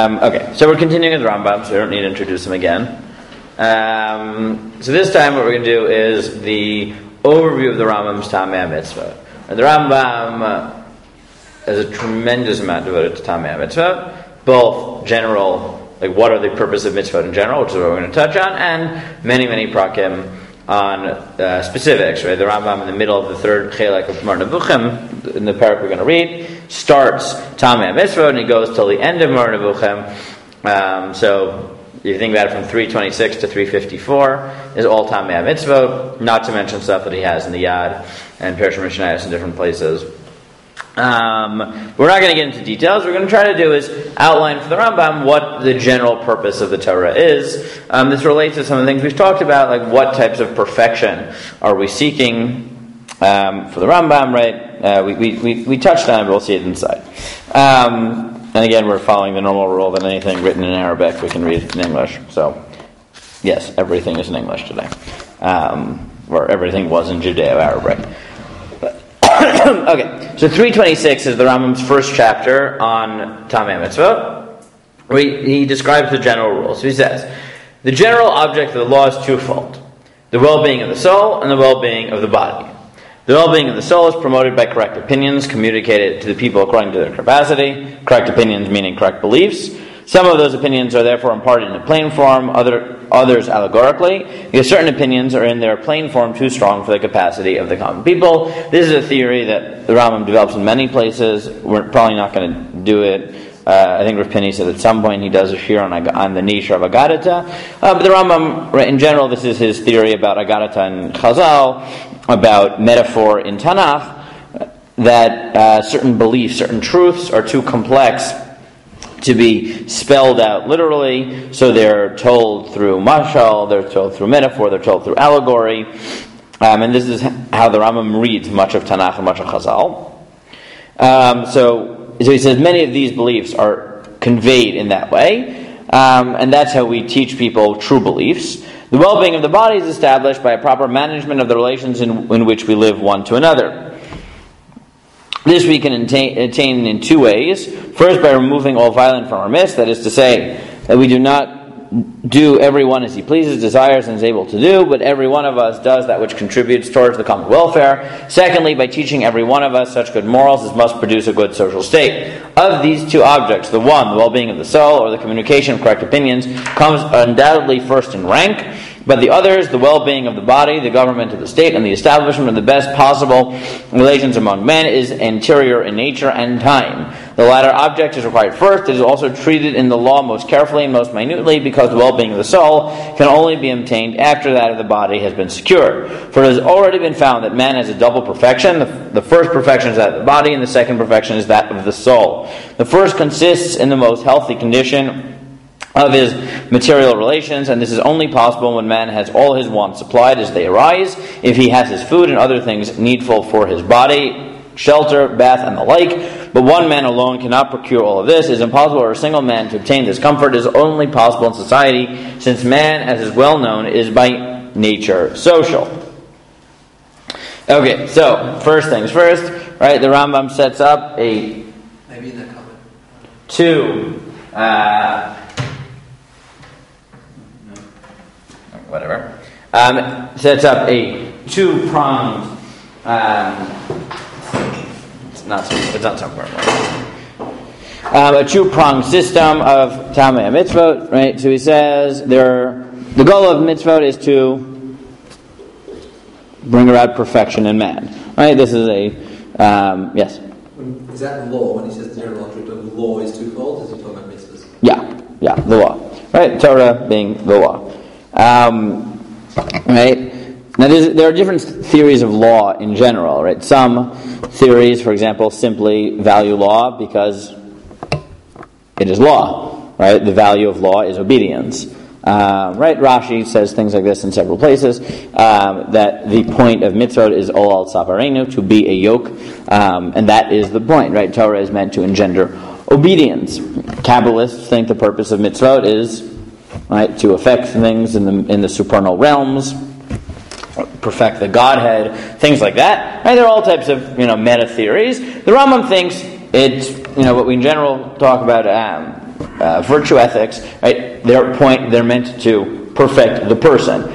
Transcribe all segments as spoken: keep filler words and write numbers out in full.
Um, okay, so we're continuing with the Rambam, so we don't need to introduce him again. Um, so this time what we're going to do is the overview of the Rambam's Tamei Mitzvah. And the Rambam uh, has a tremendous amount devoted to Tamei Mitzvah, both general, like what are the purpose of mitzvah in general, which is what we're going to touch on, and many, many prakim on uh, specifics. Right, the Rambam in the middle of the third chelek of Moreh Nevuchim, in the parak we're going to read, starts Tamei Mitzvah and he goes till the end of Moreh Nevuchim. Um, so you think about it from three twenty-six to three fifty-four is all Tamei Mitzvah, not to mention stuff that he has in the Yad and Pershim Mishnayos in different places. Um, we're not going to get into details. What we're going to try to do is outline for the Rambam what the general purpose of the Torah is. Um, this relates to some of the things we've talked about, like what types of perfection are we seeking um, for the Rambam, right? Uh, we, we, we, we touched on it, but we'll see it inside. Um, and again, we're following the normal rule that anything written in Arabic we can read in English. So, yes, everything is in English today. Um, or everything was in Judeo-Arabic. Okay, so three twenty-six is the Rambam's first chapter on Tamei Mitzvah. He, he describes the general rules. So he says, the general object of the law is twofold: the well-being of the soul and the well-being of the body. The well-being of the soul is promoted by correct opinions communicated to the people according to their capacity. Correct opinions meaning correct beliefs. Some of those opinions are therefore imparted in a plain form, other, others allegorically, because certain opinions are in their plain form too strong for the capacity of the common people. This is a theory that the Rambam develops in many places. We're probably not going to do it. Uh, I think Rav Pini said at some point he does a shir on, on the niche of Agadata. Uh, but the Rambam, right, in general, this is his theory about Agadata and Chazal, about metaphor in Tanakh, that uh, certain beliefs, certain truths are too complex to be spelled out literally, so they're told through mashal, they're told through metaphor, they're told through allegory, um, and this is how the Rambam reads much of Tanakh and much of Chazal. Um, so, so he says many of these beliefs are conveyed in that way, um, and that's how we teach people true beliefs. The well-being of the body is established by a proper management of the relations in, in which we live one to another. This we can attain, attain in two ways. First, by removing all violence from our midst, that is to say, that we do not do everyone as he pleases, desires, and is able to do, but every one of us does that which contributes towards the common welfare. Secondly, by teaching every one of us such good morals as must produce a good social state. Of these two objects, the one, the well-being of the soul, or the communication of correct opinions, comes undoubtedly first in rank, but the others, the well-being of the body, the government of the state, and the establishment of the best possible relations among men is anterior in nature and time. The latter object is required first. It is also treated in the law most carefully and most minutely, because the well-being of the soul can only be obtained after that of the body has been secured. For it has already been found that man has a double perfection. The, the first perfection is that of the body, and the second perfection is that of the soul. The first consists in the most healthy condition of his material relations, and this is only possible when man has all his wants supplied as they arise, if he has his food and other things needful for his body, shelter, bath, and the like. But one man alone cannot procure all of this. It is impossible for a single man to obtain this comfort. It is only possible in society, since man, as is well known, is by nature social. Okay, so first things first, right? The Rambam sets up a maybe in the comment two. Uh, Whatever. Um, sets up a two-pronged. Um, it's not. So, it's not so important. Um, a two-pronged system of Tamei Mitzvot. Right. So he says there. The goal of mitzvot is to bring about perfection in man. Right. This is a. Um, yes. Is that the law? When he says the general object of the law is twofold, is he talking about mitzvahs? Yeah. Yeah. The law. Right. Torah being the law. Um, right? Now, there are different theories of law in general, right? Some theories, for example, simply value law because it is law, right? The value of law is obedience, um, right? Rashi says things like this in several places, um, that the point of mitzvot is ol al tzavarenu, to be a yoke, um, and that is the point, right? Torah is meant to engender obedience. Kabbalists think the purpose of mitzvot is right, to affect things in the in the supernal realms, perfect the Godhead, things like that. Right? There are all types of you know meta theories. The Rambam thinks it's you know what we in general talk about um, uh, virtue ethics, right? They're point. They're meant to perfect the person.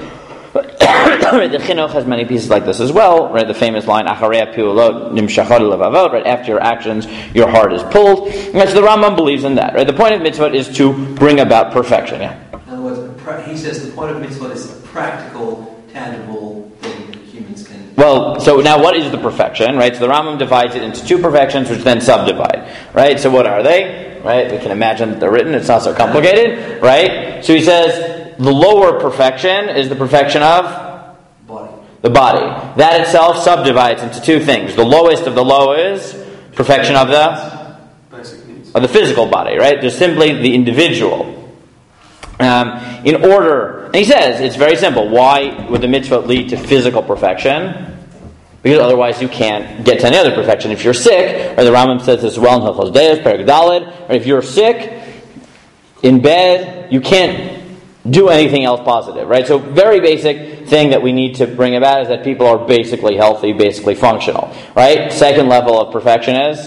The chinuch has many pieces like this as well, right? The famous line, "Acharei piulot nimshachot levavot," right? After your actions, your heart is pulled. Right? So the Rambam believes in that, right? The point of mitzvot is to bring about perfection. Yeah. In other words, he says the point of mitzvot is a practical, tangible thing that humans can. Well, so now what is the perfection, right? So the Rambam divides it into two perfections, which then subdivide, right? So what are they, right? We can imagine that they're written. It's not so complicated, right? So he says the lower perfection is the perfection of body. The body. That itself subdivides into two things. The lowest of the low is perfection of the basic needs. of the physical body, right? There's simply the individual. Um, in order, and he says it's very simple. Why would the mitzvah lead to physical perfection? Because otherwise you can't get to any other perfection. If you're sick, or the Rambam says this as well in Hilchos Deos, Perek Daled, or if you're sick in bed, you can't do anything else positive, right? So very basic thing that we need to bring about is that people are basically healthy, basically functional, right? Second level of perfection is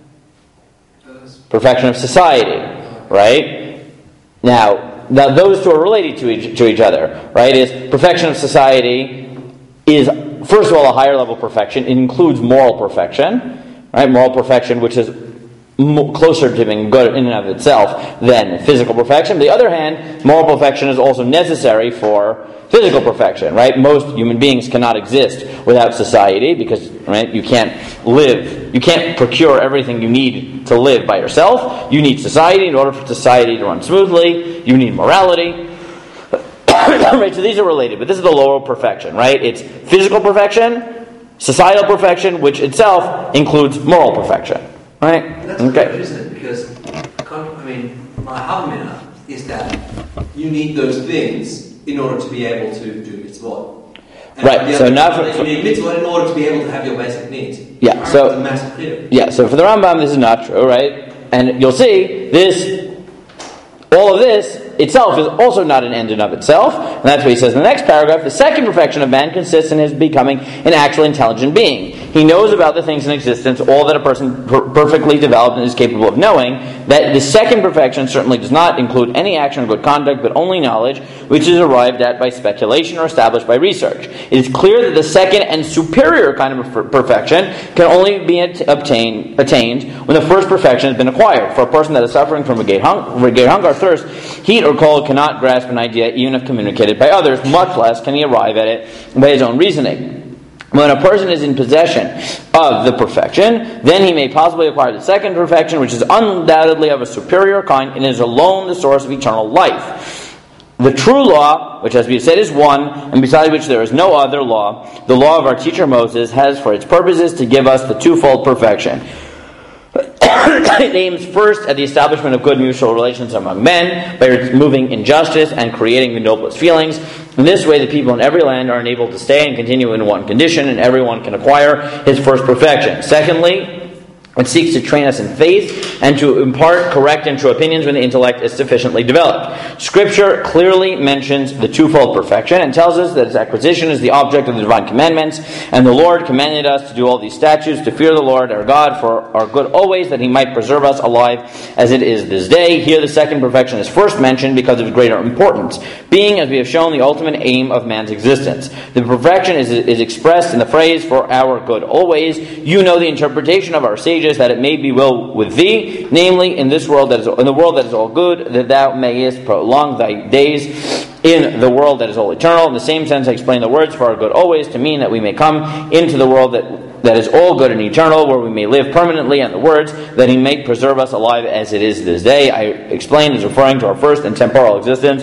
perfection of society, right? Now, now those two are related to each, to each other, right? Is perfection of society is, first of all, a higher level perfection. It includes moral perfection, right? Moral perfection, which is closer to being good in and of itself than physical perfection. On the other hand, moral perfection is also necessary for physical perfection, right? Most human beings cannot exist without society because, right, you can't live, you can't procure everything you need to live by yourself. You need society. In order for society to run smoothly, you need morality. Right, so these are related, but this is the lower perfection, right? It's physical perfection, societal perfection, which itself includes moral perfection. Right? That's okay. Good, isn't it? Because, I mean, my havamina is that you need those things in order to be able to do mitzvot. And right. So not for, you need mitzvot in order to be able to have your basic needs. Yeah. Right? So it's a massive clear. Yeah. So for the Rambam, this is not true, right? And you'll see this. All of this itself is also not an end in of itself. And that's what he says in the next paragraph. The second perfection of man consists in his becoming an actual intelligent being. He knows about the things in existence, all that a person per- perfectly developed and is capable of knowing. That the second perfection certainly does not include any action or good conduct, but only knowledge, which is arrived at by speculation or established by research. It is clear that the second and superior kind of per- perfection can only be at- obtained, attained when the first perfection has been acquired. For a person that is suffering from a great, hung- great hunger or thirst, heat or cold cannot grasp an idea even if communicated by others, much less can he arrive at it by his own reasoning. When a person is in possession of the perfection, then he may possibly acquire the second perfection, which is undoubtedly of a superior kind and is alone the source of eternal life. The true law, which as we have said is one, and beside which there is no other law, the law of our teacher Moses, has for its purposes to give us the twofold perfection. It aims first at the establishment of good mutual relations among men by removing injustice and creating the noblest feelings. In this way, the people in every land are enabled to stay and continue in one condition, and everyone can acquire his first perfection. Secondly, it seeks to train us in faith and to impart correct and true opinions when the intellect is sufficiently developed. Scripture clearly mentions the twofold perfection and tells us that its acquisition is the object of the divine commandments, and the Lord commanded us to do all these statutes, to fear the Lord our God for our good always, that he might preserve us alive as it is this day. Here the second perfection is first mentioned because of greater importance, being, as we have shown, the ultimate aim of man's existence. The perfection is, is expressed in the phrase, for our good always. You know the interpretation of our sages, that it may be well with thee, namely in this world that is in the world that is all good, that thou mayest prolong thy days in the world that is all eternal. In the same sense, I explain the words for our good always to mean that we may come into the world that that is all good and eternal, where we may live permanently, and the words that he may preserve us alive as it is this day, I explained, is referring to our first and temporal existence,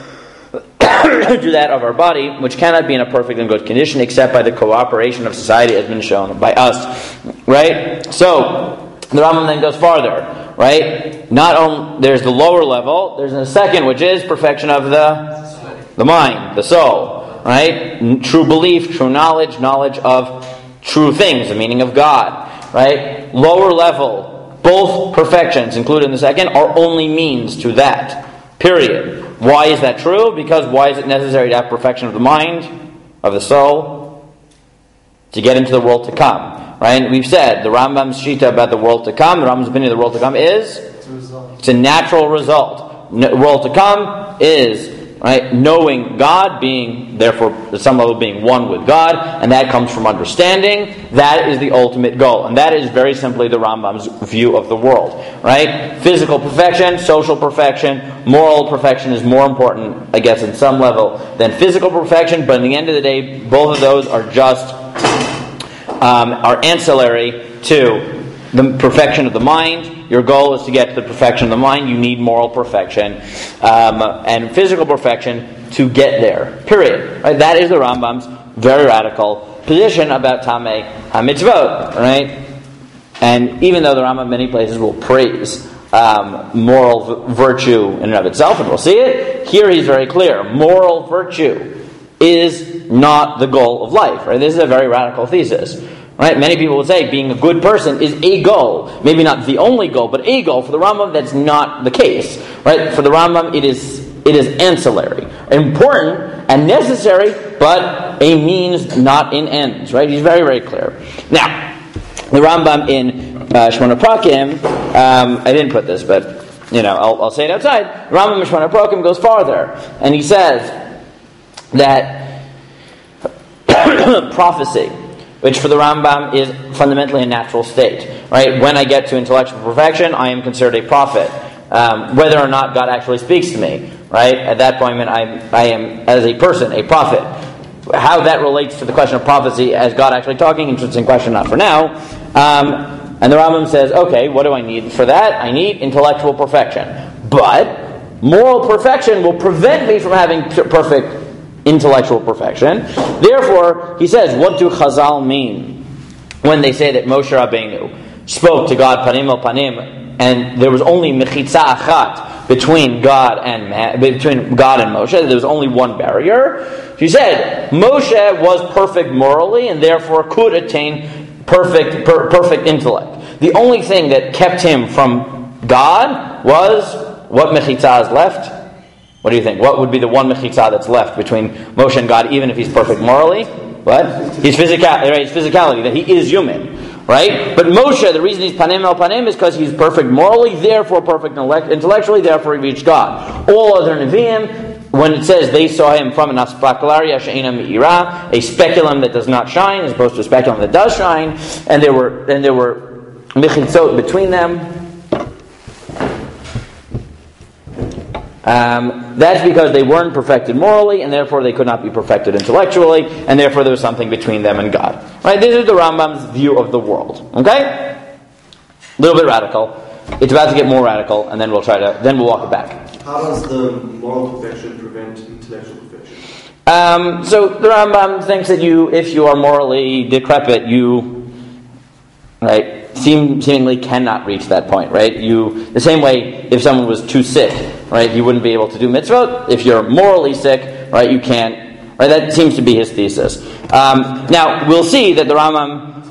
to that of our body, which cannot be in a perfect and good condition except by the cooperation of society, as been shown by us. Right? So, the Rambam then goes farther. Right? Not only, there's the lower level, there's a second, which is perfection of the, the mind, the soul. Right? True belief, true knowledge, knowledge of true things, the meaning of God. Right? Lower level, both perfections included in the second, are only means to that. Period. Why is that true? Because why is it necessary to have perfection of the mind, of the soul? To get into the world to come. Right? And we've said, the Rambam's shita about the world to come, the Rambam's opinion of the world to come is a result. It's a natural result. No, world to come is right knowing God, being therefore at some level being one with God, and that comes from understanding. That is the ultimate goal, and that is very simply the Rambam's view of the world. Right? Physical perfection, social perfection, moral perfection is more important, I guess, in some level than physical perfection. But in the end of the day, both of those are just um, are ancillary to the perfection of the mind. Your goal is to get to the perfection of the mind. You need moral perfection um, and physical perfection to get there. Period. Right? That is the Rambam's very radical position about Tamei HaMitzvot. Right? And even though the Rambam in many places will praise um, moral v- virtue in and of itself, and we'll see it, here he's very clear. Moral virtue is not the goal of life. Right? This is a very radical thesis. Right? Many people would say being a good person is a goal. Maybe not the only goal, but a goal. For the Rambam, that's not the case. Right? For the Rambam, it is it is ancillary. Important and necessary, but a means, not an ends. Right? He's very, very clear. Now, the Rambam in uh, Shmona Prakim, um, I didn't put this, but you know, I'll, I'll say it outside. The Rambam in Shmona Prakim goes farther, and he says that prophecy, which for the Rambam is fundamentally a natural state. Right? When I get to intellectual perfection, I am considered a prophet. Um, whether or not God actually speaks to me, right? At that point, I'm, I am, as a person, a prophet. How that relates to the question of prophecy as God actually talking, interesting question, not for now. Um, and the Rambam says, okay, what do I need for that? I need intellectual perfection. But moral perfection will prevent me from having perfect intellectual perfection. Therefore, he says, what do Chazal mean when they say that Moshe Rabbeinu spoke to God panim el panim, and there was only mechitza achat between God and man, between God and Moshe? There was only one barrier. He said Moshe was perfect morally, and therefore could attain perfect per, perfect intellect. The only thing that kept him from God was what mechitza is left. What do you think? What would be the one mechitza that's left between Moshe and God, even if he's perfect morally? What? His physical, right? His physicality, that he is human, right? But Moshe, the reason he's panim el panim is because he's perfect morally, therefore perfect intellectually, therefore he reached God. All other Nevi'im, when it says they saw him from an aspaklaria she'ena me'ira, a speculum that does not shine, as opposed to a speculum that does shine, and there were and there were mechitzot between them. Um, that's because they weren't perfected morally, and therefore they could not be perfected intellectually, and therefore there was something between them and God. Right? This is the Rambam's view of the world. Okay? A little bit radical. It's about to get more radical, and then we'll try to. Then we'll walk it back. How does the moral perfection prevent intellectual perfection? Um, so the Rambam thinks that you, if you are morally decrepit, you, right, seem, seemingly cannot reach that point. Right? You, the same way, if someone was too sick, right, you wouldn't be able to do mitzvot. If you're morally sick, right, you can't. Right, that seems to be his thesis. Um, now we'll see that the Rambam,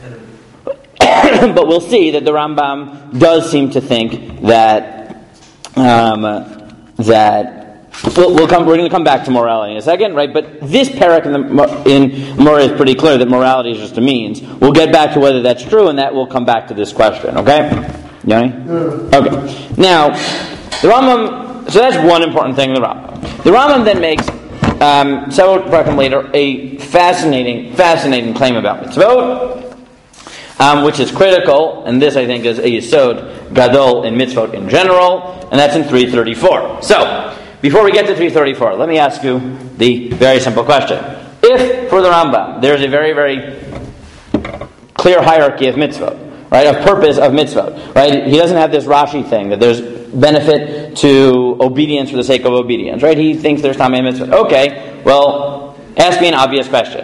but we'll see that the Rambam does seem to think that um, that we'll, we'll come. We're going to come back to morality in a second, right? But this parak in the in Moreh is pretty clear that morality is just a means. We'll get back to whether that's true, and that will come back to this question. Okay, Yanni? Okay. Now. The Rambam, so that's one important thing in the Rambam. The Rambam then makes, um, several parakim later, a fascinating, fascinating claim about mitzvot, um, which is critical, and this I think is a yesod gadol in mitzvot in general, and that's in three thirty-four. So, before we get to three thirty-four, let me ask you the very simple question. If, for the Rambam, there's a very, very clear hierarchy of mitzvot, right, of purpose of mitzvot, right, he doesn't have this Rashi thing, that there's benefit to obedience for the sake of obedience, right? He thinks there's tamei mitzvot. Okay, well, ask me an obvious question.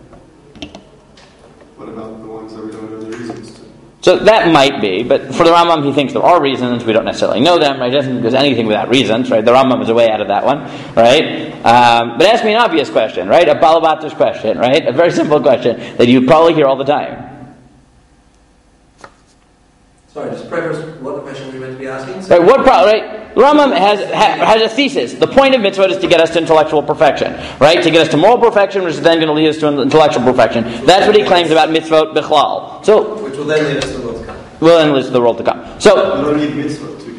What about the ones that we don't know the reasons to? So that might be, but for the Rambam, he thinks there are reasons. We don't necessarily know them. Right? He doesn't think there's anything without reasons, right? The Rambam is a way out of that one, right? Um, but ask me an obvious question, right? A Balabata's question, right? A very simple question that you probably hear all the time. Sorry, just preface what the question we meant to be asking. Right, what pro- right? The Rambam has ha, has a thesis. The point of mitzvot is to get us to intellectual perfection, right? To get us to moral perfection, which is then going to lead us to intellectual perfection. That's what he claims about mitzvot bichlal. So, which will then lead us to the world to come. Will then lead us to the world to come. So, we don't need mitzvot to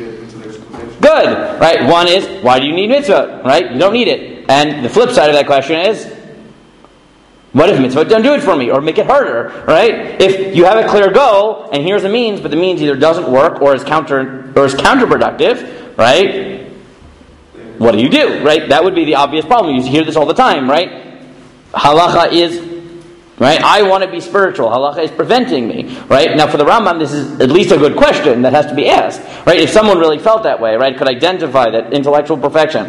Good, right? One is, why do you need mitzvah, right? You don't need it. And the flip side of that question is, what if mitzvah don't do it for me, or make it harder, right? If you have a clear goal, and here's the means, but the means either doesn't work or is counter or is counterproductive, right? What do you do, right? That would be the obvious problem. You hear this all the time, right? Halacha is, right? I want to be spiritual. Halacha is preventing me, right? Now, for the Rambam, this is at least a good question that has to be asked, right? If someone really felt that way, right, could identify that intellectual perfection.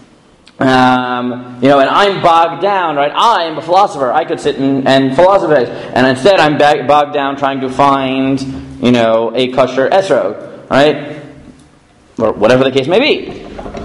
Um, you know, and I'm bogged down, right? I'm a philosopher. I could sit and, and philosophize, and instead I'm bag, bogged down trying to find, you know, a kosher esrog, right? Or whatever the case may be.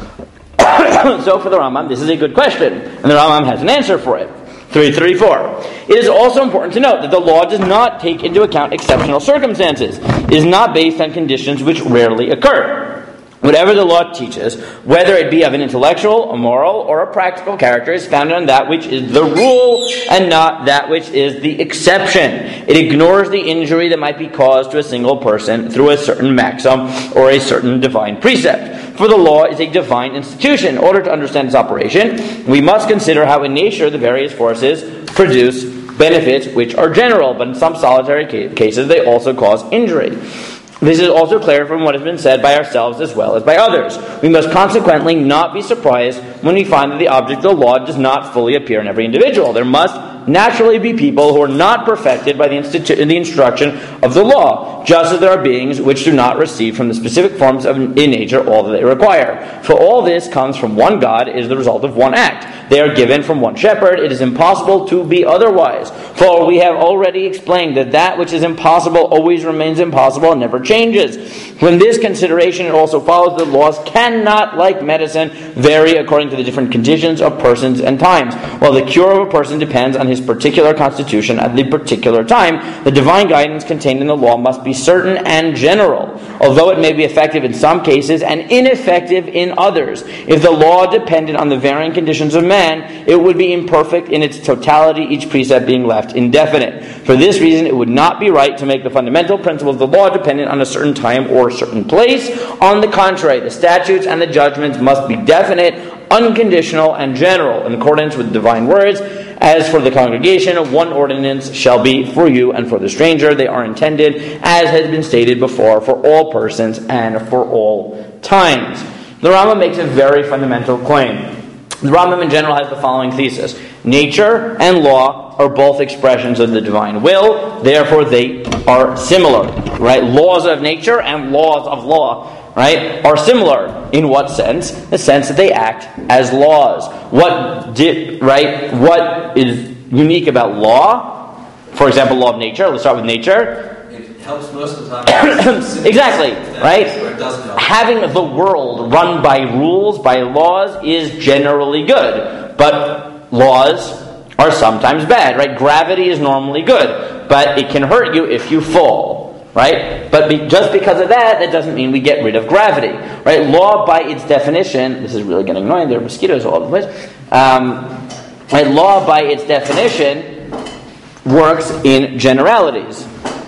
So for the Rambam, this is a good question, and the Rambam has an answer for it. three thirty-four. It is also important to note that the law does not take into account exceptional circumstances. It is not based on conditions which rarely occur. Whatever the law teaches, whether it be of an intellectual, a moral, or a practical character, is founded on that which is the rule and not that which is the exception. It ignores the injury that might be caused to a single person through a certain maxim or a certain divine precept. For the law is a divine institution. In order to understand its operation, we must consider how in nature the various forces produce benefits which are general, but in some solitary cases they also cause injury. This is also clear from what has been said by ourselves as well as by others. We must consequently not be surprised when we find that the object of the law does not fully appear in every individual. There must naturally be people who are not perfected by the, institu- the instruction of the law, just as there are beings which do not receive from the specific forms of in nature all that they require. For all this comes from one God, is the result of one act. They are given from one shepherd. It is impossible to be otherwise. For we have already explained that that which is impossible always remains impossible and never changes. From this consideration, it also follows that laws cannot, like medicine, vary according to the different conditions of persons and times. While the cure of a person depends on his particular constitution at the particular time, the divine guidance contained in the law must be certain and general, although it may be effective in some cases and ineffective in others. If the law depended on the varying conditions of man, it would be imperfect in its totality, each precept being left indefinite. For this reason, it would not be right to make the fundamental principle of the law dependent on a certain time or a certain place. On the contrary, the statutes and the judgments must be definite, unconditional, and general, in accordance with divine words. As for the congregation, one ordinance shall be for you and for the stranger. They are intended, as has been stated before, for all persons and for all times. The Rambam makes a very fundamental claim. The Rambam in general has the following thesis. Nature and law are both expressions of the divine will, therefore they are similar. Right? Laws of nature and laws of law, right, are similar. In what sense? The sense that they act as laws. What did, right? What is unique about law? For example, law of nature. Let's start with nature. It helps most of the time. Exactly, right? Where it doesn't help. Having the world run by rules, by laws, is generally good. But laws are sometimes bad, right? Gravity is normally good, but it can hurt you if you fall, right? But be, just because of that, that doesn't mean we get rid of gravity, right? Law, by its definition, this is really getting annoying, there are mosquitoes all over the place. Um, right? Law, by its definition, works in generalities.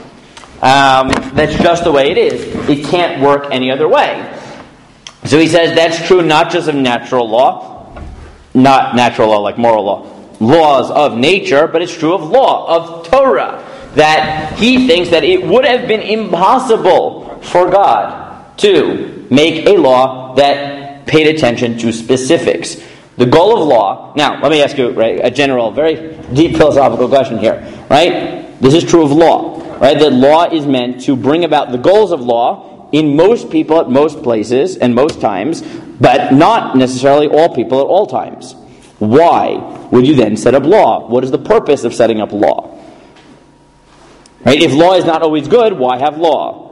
Um, that's just the way it is. It can't work any other way. So he says that's true not just of natural law, not natural law like moral law, laws of nature, but it's true of law, of Torah, that he thinks that it would have been impossible for God to make a law that paid attention to specifics. The goal of law, now let me ask you, right, a general, very deep philosophical question here, right? This is true of law, right? That law is meant to bring about the goals of law in most people at most places and most times, but not necessarily all people at all times. Why would you then set up law? What is the purpose of setting up law? Right? If law is not always good, why have law?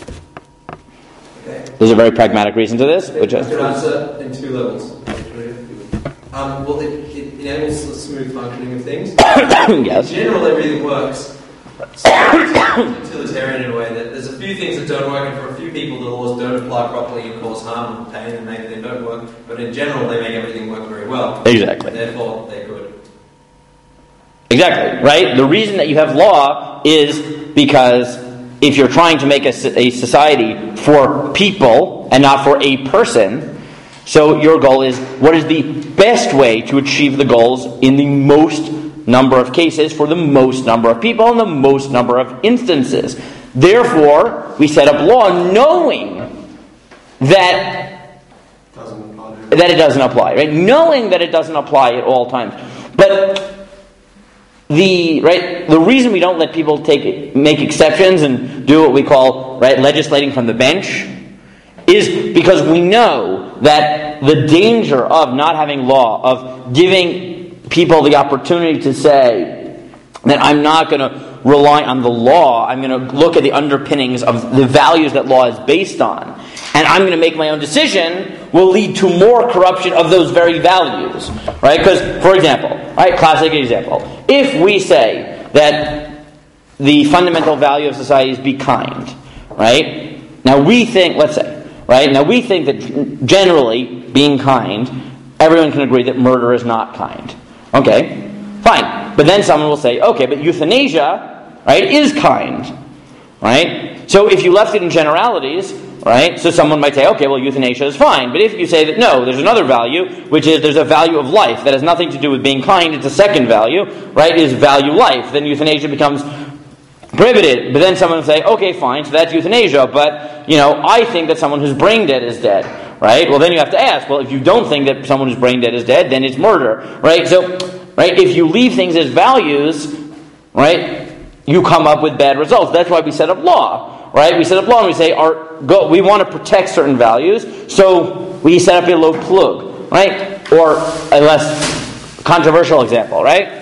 Okay. There's a very pragmatic reason to this, which is... I could answer in two levels. Um, well, it, it enables the smooth functioning of things. Yes. In general, everything works. So it's utilitarian in a way that there's a few things that don't work, and for a few people the laws don't apply properly and cause harm and pain, and maybe they don't work. But in general, they make everything work very well. Exactly. Therefore, they're good. Exactly, right? The reason that you have law is because if you're trying to make a, a society for people, and not for a person. So your goal is, what is the best way to achieve the goals in the most number of cases for the most number of people in the most number of instances. Therefore, we set up law knowing that that it doesn't apply, right? Knowing that it doesn't apply at all times. But the right the reason we don't let people take make exceptions and do what we call right legislating from the bench is because we know that the danger of not having law, of giving people the opportunity to say that I'm not going to rely on the law, I'm going to look at the underpinnings of the values that law is based on, and I'm going to make my own decision, will lead to more corruption of those very values. Right? Because, for example, right, classic example, if we say that the fundamental value of society is be kind, right? Now we think, let's say, right? Now we think that generally, being kind, everyone can agree that murder is not kind. Okay, fine. But then someone will say, okay, but euthanasia, right, is kind. Right? So if you left it in generalities, right, so someone might say, okay, well, euthanasia is fine. But if you say that, no, there's another value, which is there's a value of life that has nothing to do with being kind, it's a second value, right, is value life, then euthanasia becomes prohibited. But then someone will say, okay, fine, so that's euthanasia, but, you know, I think that someone who's brain dead is dead, right? Well, then you have to ask, well, if you don't think that someone who's brain dead is dead, then it's murder, right? So, right, if you leave things as values, right, you come up with bad results. That's why we set up law, right? We set up law and we say, our go, we want to protect certain values, so we set up a low plug, right? Or a less controversial example, right?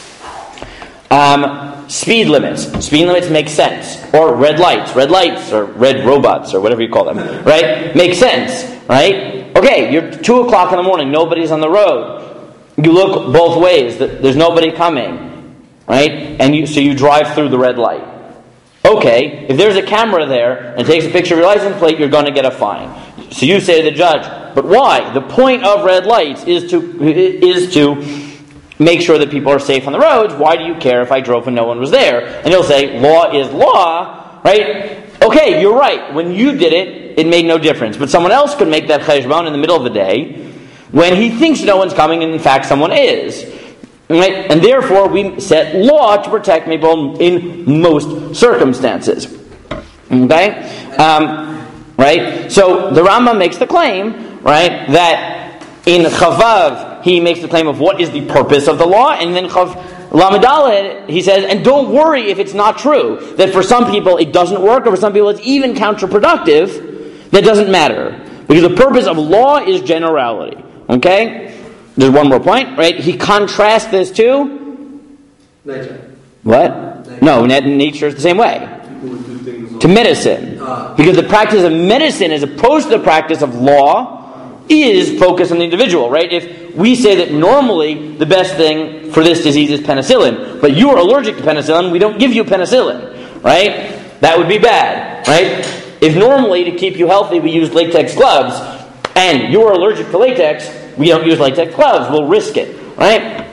Um... Speed limits. Speed limits make sense. Or red lights. Red lights, or red robots, or whatever you call them. Right? Make sense. Right? Okay, you're two o'clock in the morning. Nobody's on the road. You look both ways. There's nobody coming. Right? And you, so you drive through the red light. Okay, if there's a camera there and takes a picture of your license plate, you're going to get a fine. So you say to the judge, but why? The point of red lights is to is to... make sure that people are safe on the roads. Why do you care if I drove when no one was there? And he'll say, law is law, right? Okay, you're right. When you did it, it made no difference. But someone else could make that cheshbon in the middle of the day when he thinks no one's coming and in fact someone is. Right? And therefore, we set law to protect people in most circumstances. Okay? Um, right? So the Rambam makes the claim, right, that in Chavav, he makes the claim of what is the purpose of the law, and then Chav Lamed Daled, he says, and don't worry if it's not true, that for some people it doesn't work, or for some people it's even counterproductive, that doesn't matter. Because the purpose of law is generality. Okay? There's one more point, right? He contrasts this to... Nature. What? Nature. No, nature is the same way. To medicine. Uh. Because the practice of medicine, as opposed to the practice of law, is focused on the individual, right? If we say that normally the best thing for this disease is penicillin, but you are allergic to penicillin, we don't give you penicillin, right? That would be bad, right? If normally to keep you healthy we use latex gloves, and you are allergic to latex, we don't use latex gloves, we'll risk it, right?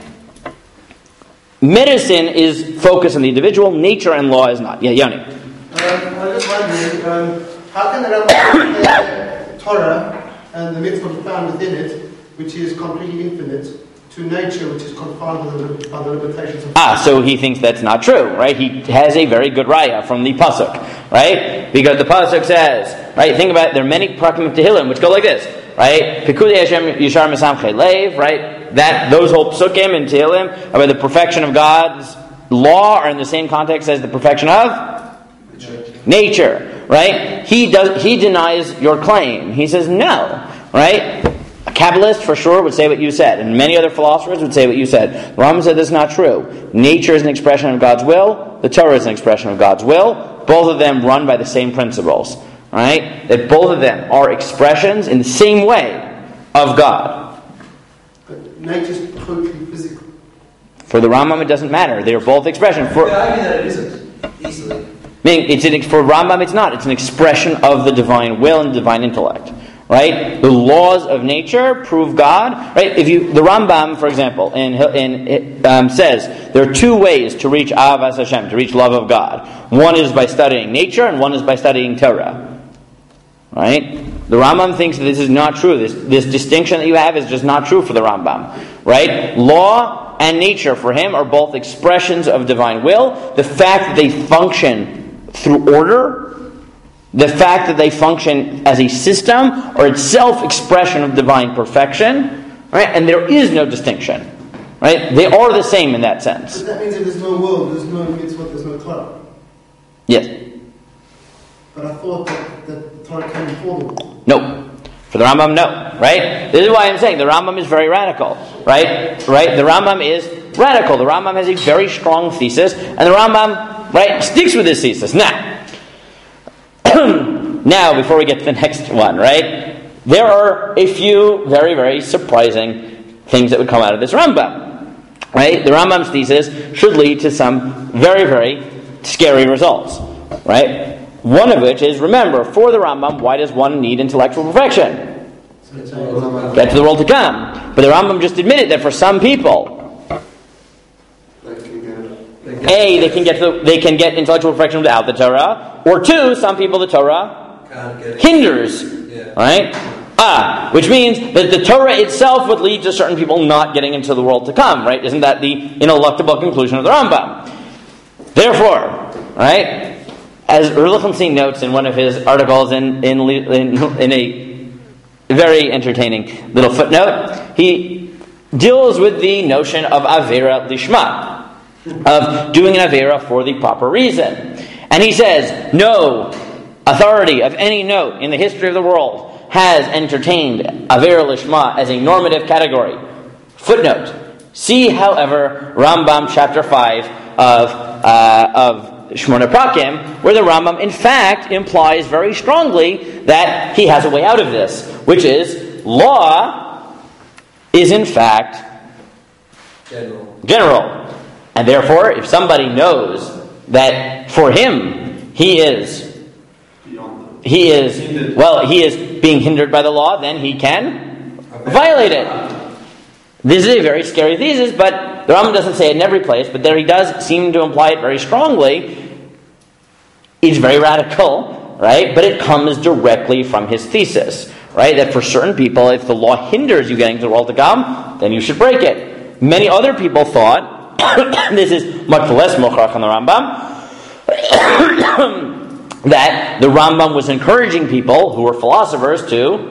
Medicine is focused on the individual, nature and law is not. Yeah, Yoni. Um, I was just wondering, um, how can the Rambam Torah and the mitzvah found within it, which is completely infinite, to nature, which is confined by the, by the limitations of... Ah, so he thinks that's not true, right? He has a very good raya from the Pasuk, right? Because the Pasuk says, right, think about it, there are many Prakim of Tehillim, which go like this, right? Pikudei Hashem Yishar Mesamchei Leiv, right? That, those whole Psukim in Tehillim about the perfection of God's law are in the same context as the perfection of nature, nature right? He does. He denies your claim. He says no, right? A Kabbalist for sure would say what you said, and many other philosophers would say what you said. The Rambam said this is not true. Nature is an expression of God's will. The Torah is an expression of God's will. Both of them run by the same principles, right? That both of them are expressions in the same way of God. But nature is totally physical. For the Rambam, it doesn't matter. They are both expressions. For, I argue that it isn't, easily. Meaning, it's an, for Rambam, it's not. It's an expression of the divine will and divine intellect, right? The laws of nature prove God, right? If you, the Rambam, for example, in, in um, says there are two ways to reach Ahavas Hashem, to reach love of God. One is by studying nature, and one is by studying Torah, right? The Rambam thinks that this is not true. This, this distinction that you have is just not true for the Rambam. Right? Law and nature for him are both expressions of divine will. The fact that they function through order, the fact that they function as a system, are itself expression of divine perfection. Right? And there is no distinction. Right? They are the same in that sense. So that means that there's no world, there's no mitzvah, there's no Torah. Yes. But I thought that, that the Torah came before the world. No. For the Rambam, no. Right? This is why I'm saying the Rambam is very radical. Right? Right? The Rambam is radical. The Rambam has a very strong thesis, and the Rambam, right, sticks with his thesis. Now, now, before we get to the next one, right, there are a few very, very surprising things that would come out of this Rambam. Right? The Rambam's thesis should lead to some very, very scary results. Right? One of which is, remember, for the Rambam, why does one need intellectual perfection? Get to the world to come. But the Rambam just admitted that for some people, A, they can get to the, they can get intellectual perfection without the Torah, or two, some people the Torah hinders. Right? Ah, which means that the Torah itself would lead to certain people not getting into the world to come. Right? Isn't that the ineluctable conclusion of the Rambam? Therefore, right? As Erlichenstein notes in one of his articles in, in, in, in a very entertaining little footnote, he deals with the notion of Avera Lishma, of doing an Avera for the proper reason. And he says, no authority of any note in the history of the world has entertained Avera Lishma as a normative category. Footnote. See, however, Rambam chapter five of uh, of Shmona Prakim, where the Rambam, in fact, implies very strongly that he has a way out of this, which is law is, in fact, general. general. And therefore, if somebody knows that for him, he is, he is, well, he is being hindered by the law, then he can violate it. This is a very scary thesis, but the Rambam doesn't say it in every place, but there he does seem to imply it very strongly. It's very radical, right? But it comes directly from his thesis, right? That for certain people, if the law hinders you getting to the world to come, then you should break it. Many other people thought, this is much less mukhrach on the Rambam, that the Rambam was encouraging people who were philosophers to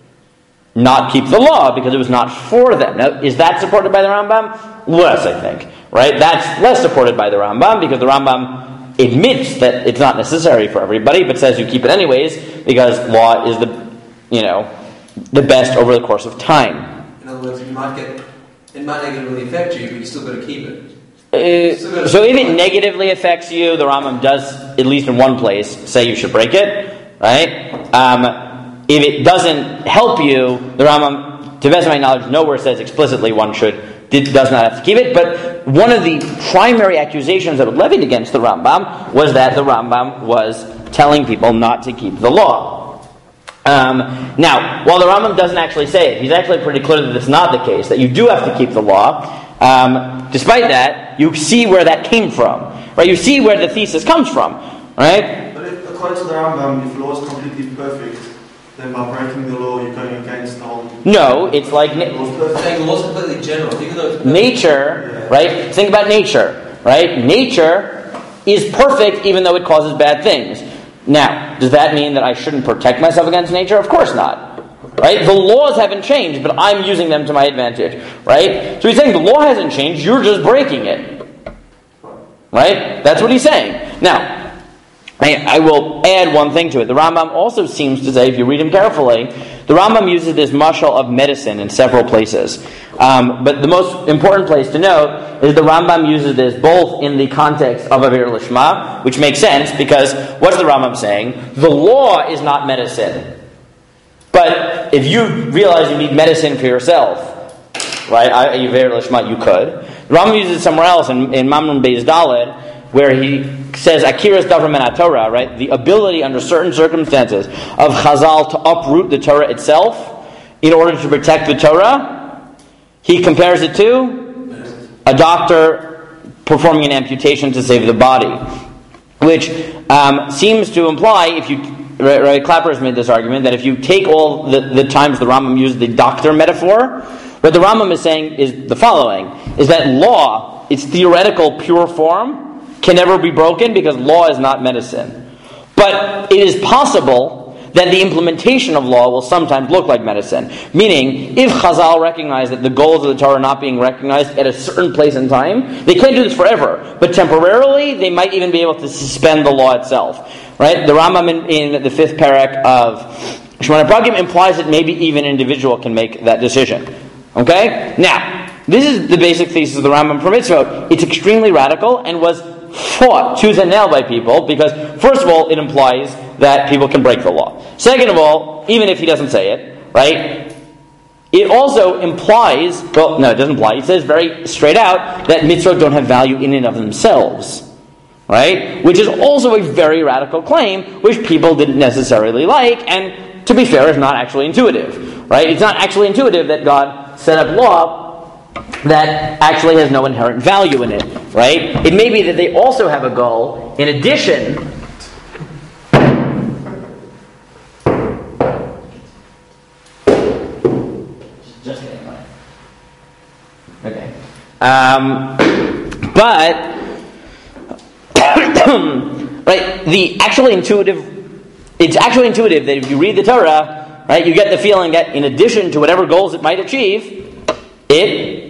not keep the law because it was not for them. Now, is that supported by the Rambam? Less, I think. Right? That's less supported by the Rambam because the Rambam admits that it's not necessary for everybody, but says you keep it anyways because law is the, you know, the best over the course of time. In other words, you might get, it might negatively affect you, but you still got to keep it. Uh, so if it negatively affects you, the Rambam does, at least in one place, say you should break it, right? Um, if it doesn't help you, the Rambam, to the best of my knowledge, nowhere says explicitly one should, does not have to keep it. But one of the primary accusations that was levied against the Rambam was that the Rambam was telling people not to keep the law. Um, now, while the Rambam doesn't actually say it, he's actually pretty clear that it's not the case, that you do have to keep the law. Um, despite that, you see where that came from. Right? You see where the thesis comes from. Right? But if, according to the Rambam, if law is completely perfect, then by breaking the law, you're going against the whole... No, it's like... Na- the law's completely general. Even though it's nature, right? Think about nature, right? Nature is perfect even though it causes bad things. Now, does that mean that I shouldn't protect myself against nature? Of course not. Right? The laws haven't changed, but I'm using them to my advantage. Right? So he's saying the law hasn't changed, you're just breaking it. Right? That's what he's saying. Now, I will add one thing to it. The Rambam also seems to say, if you read him carefully, the Rambam uses this mashal of medicine in several places. Um, but the most important place to note is the Rambam uses this both in the context of Avera Lishma, which makes sense because what's the Rambam saying? The law is not medicine. But if you realize you need medicine for yourself, right, Avera Lishma, you could. The Rambam uses it somewhere else in, in Mamre Beis Daled, where he says, Akiras Davar min HaTorah, right? The ability under certain circumstances of Chazal to uproot the Torah itself in order to protect the Torah. He compares it to a doctor performing an amputation to save the body. Which um, seems to imply, if you right, right, Clapper has made this argument that if you take all the, the times the Rambam used the doctor metaphor, what the Rambam is saying is the following, is that law, its theoretical pure form, can never be broken because law is not medicine. But it is possible that the implementation of law will sometimes look like medicine. Meaning, if Chazal recognize that the goals of the Torah are not being recognized at a certain place in time, they can't do this forever. But temporarily, they might even be able to suspend the law itself. Right? The Rambam in, in the fifth parak of Shemona Pragim implies that maybe even an individual can make that decision. Okay? Now, this is the basic thesis of the Rambam per mitzvah. It's extremely radical and was fought tooth and nail by people because, first of all, it implies that people can break the law. Second of all, even if he doesn't say it, right, it also implies, well, no, it doesn't imply, it says very straight out that mitzvot don't have value in and of themselves, right, which is also a very radical claim, which people didn't necessarily like, and to be fair, is not actually intuitive, right? It's not actually intuitive that God set up law that actually has no inherent value in it, right? It may be that they also have a goal, in addition, just kidding, right? Okay. Um, but, right, the actually intuitive, it's actually intuitive that if you read the Torah, right, you get the feeling that in addition to whatever goals it might achieve, it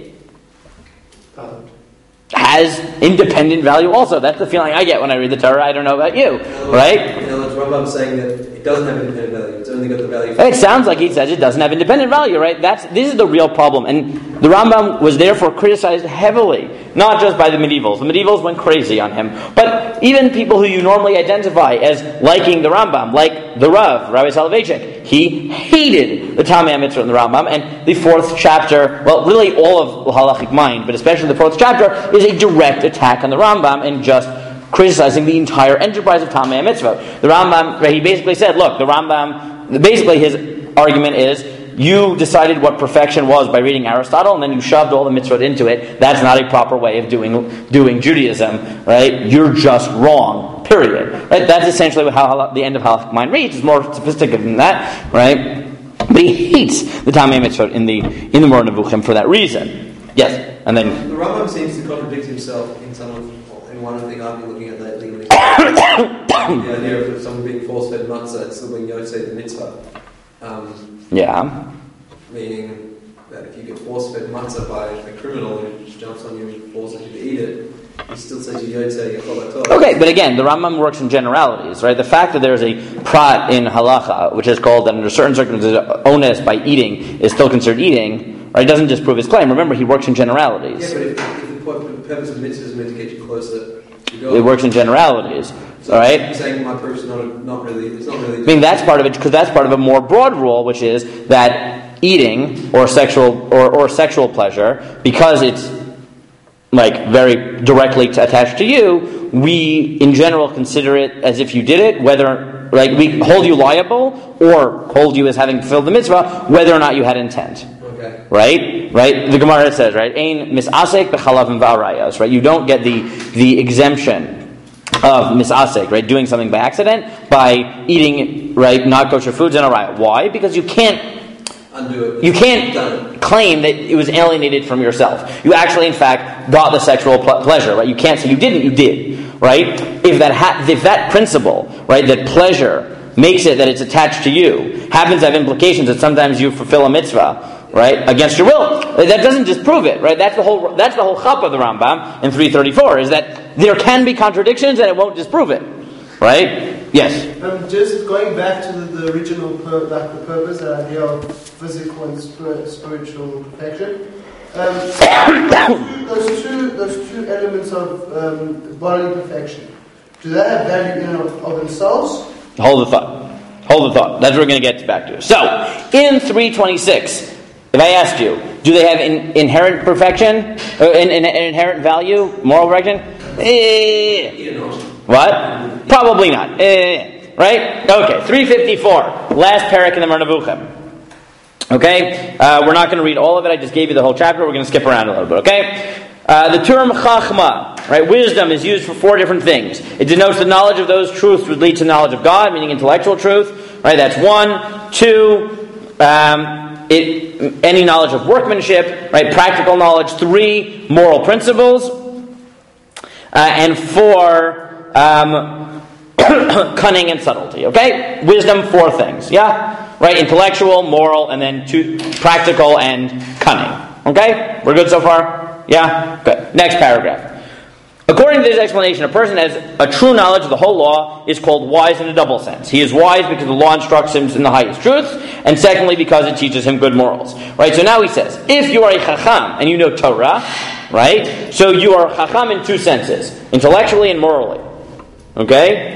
has independent value also. That's the feeling I get when I read the Torah. I don't know about you, right? You know, it's Rambam saying that it doesn't have independent value. It's only got the value. It sounds like he says it doesn't have independent value, right? That's this is the real problem. And the Rambam was therefore criticized heavily, not just by the medievals. The medievals went crazy on him, but even people who you normally identify as liking the Rambam, like the Rav, Rabbi Soloveitchik, he hated the Tamei HaMitzvot in the Rambam, and the fourth chapter, well, really all of Halachic Mind, but especially the fourth chapter, is a direct attack on the Rambam and just criticizing the entire enterprise of Tamei HaMitzvot. The Rambam, he basically said, look, the Rambam, basically his argument is, you decided what perfection was by reading Aristotle, and then you shoved all the mitzvot into it. That's not a proper way of doing doing Judaism, right? You're just wrong, period. Right? That's essentially how the end of Halachic Mind reads. It's more sophisticated than that, right? But he hates the Tamei mitzvot in the in the Moreh Nevuchim for that reason. Yes, and then the Rambam seems to contradict himself in some of in one of the things I've been looking at lately. When the idea of someone being force-fed matzah and still being yotzei the mitzvah. Um, yeah. Meaning that if you get force-fed matzah by a criminal who just jumps on you and forces you to eat it, he still says you yotzei yechol haTorah. Okay, but again, the Rambam works in generalities, right? The fact that there's a prat in halacha, which is called that under certain circumstances, onus by eating is still considered eating, right? Doesn't disprove his claim. Remember, he works in generalities. Yeah, but if, if the purpose of mitzvah is meant to get you closer to God, it works in generalities. So all right. You're saying my proof's not not really. It's not really. I mean, that's part of it because that's part of a more broad rule, which is that eating or sexual or, or sexual pleasure, because it's like very directly attached to you, we in general consider it as if you did it, whether like we hold you liable or hold you as having fulfilled the mitzvah, whether or not you had intent. Okay. Right, right. The Gemara says, right, "Ein misasek b'chalavim v'arayos." Right, you don't get the the exemption of misasek, right, doing something by accident by eating, right, not kosher foods in a riot. Why? Because you can't undo it. You can't claim that it was alienated from yourself. You actually, in fact, got the sexual ple- pleasure, right? You can't say you didn't. You did, right? If that ha- if that principle, right, that pleasure makes it that it's attached to you, happens to have implications that sometimes you fulfill a mitzvah, right, against your will. That doesn't disprove it, right? That's the whole. That's the whole chap of the Rambam in three thirty-four. Is that there can be contradictions and it won't disprove it, right? Yes. Um, just going back to the, the original, pur- like the purpose, the idea of physical and spir- spiritual perfection. Um, those two, those two elements of um, bodily perfection, do they have value in and of, of themselves? Hold the thought. Hold the thought. That's what we're going to get back to. So, in three twenty-six, if I asked you, do they have in, inherent perfection, uh, in, in, in inherent value, moral perfection? Eh, You know. what? Probably not. Eh, right? Okay, three fifty-four. Last parak in the Moreh Nevuchim. Okay? Uh, we're not going to read all of it. I just gave you the whole chapter. We're going to skip around a little bit, okay? Uh, the term chachma, right, wisdom, is used for four different things. It denotes the knowledge of those truths would lead to knowledge of God, meaning intellectual truth. Right, that's one. Two, um, it, any knowledge of workmanship, right, practical knowledge. Three, moral principles. Uh, and four, um, cunning and subtlety. Okay, wisdom, four things. Yeah, right, intellectual, moral, and then two, practical and cunning. Okay, we're good so far? Yeah? Good. Next paragraph. According to this explanation, a person has a true knowledge of the whole law is called wise in a double sense. He is wise because the law instructs him in the highest truths, and secondly, because it teaches him good morals. Right? So now he says, if you are a chacham and you know Torah, right? So you are chacham in two senses, intellectually and morally. Okay?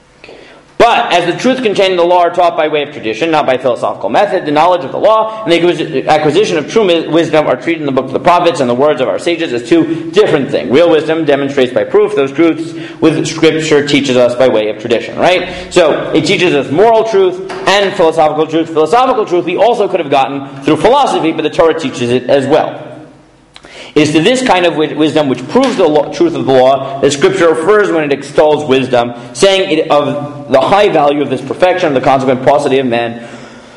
But as the truths contained in the law are taught by way of tradition, not by philosophical method, the knowledge of the law and the acquisition of true wisdom are treated in the book of the prophets and the words of our sages as two different things. Real wisdom demonstrates by proof those truths with Scripture teaches us by way of tradition, right? So it teaches us moral truth and philosophical truth. Philosophical truth we also could have gotten through philosophy, but the Torah teaches it as well. It is to this kind of wisdom which proves the law, truth of the law that Scripture refers when it extols wisdom, saying it of the high value of this perfection, the consequent paucity of man,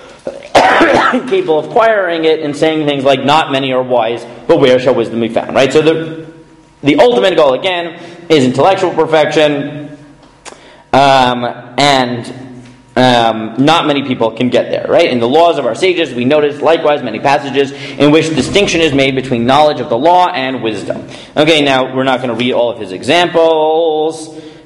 capable of acquiring it, and saying things like, not many are wise, but where shall wisdom be found? Right? So the, the ultimate goal, again, is intellectual perfection, um, and Um, not many people can get there, right? In the laws of our sages, we notice likewise many passages in which distinction is made between knowledge of the law and wisdom. Okay, now we're not going to read all of his examples.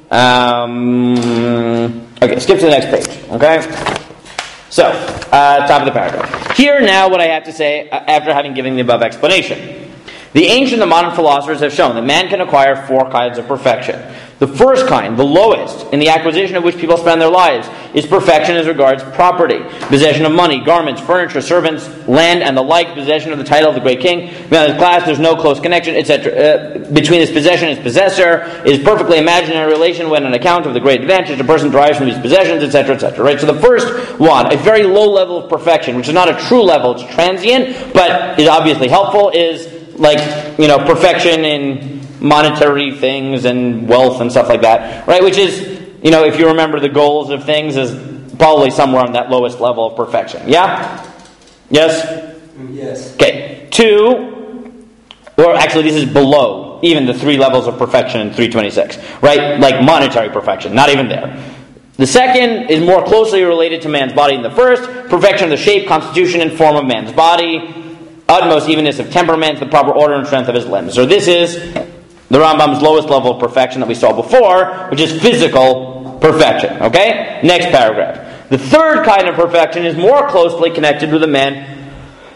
Um, okay, skip to the next page, okay? So, uh, top of the paragraph. Here now what I have to say uh, after having given the above explanation. The ancient and modern philosophers have shown that man can acquire four kinds of perfection. The first kind, the lowest, in the acquisition of which people spend their lives, is perfection as regards property, possession of money, garments, furniture, servants, land, and the like, possession of the title of the great king. Beyond this class, there's no close connection, et cetera. Uh, between this possession and its possessor is perfectly imaginary relation when an account of the great advantage a person derives from these possessions, et cetera, et cetera. Right? So the first one, a very low level of perfection, which is not a true level, it's transient, but is obviously helpful, is like, you know, perfection in monetary things and wealth and stuff like that, right? Which is, you know, if you remember the goals of things, is probably somewhere on that lowest level of perfection. Yeah? Yes? Yes. Okay. Two, or actually this is below even the three levels of perfection in three twenty-six, right? Like monetary perfection, not even there. The second is more closely related to man's body than the first, perfection of the shape, constitution, and form of man's body, utmost evenness of temperament, the proper order and strength of his limbs. So this is the Rambam's lowest level of perfection that we saw before, which is physical perfection. Okay? Next paragraph. The third kind of perfection is more closely connected with a man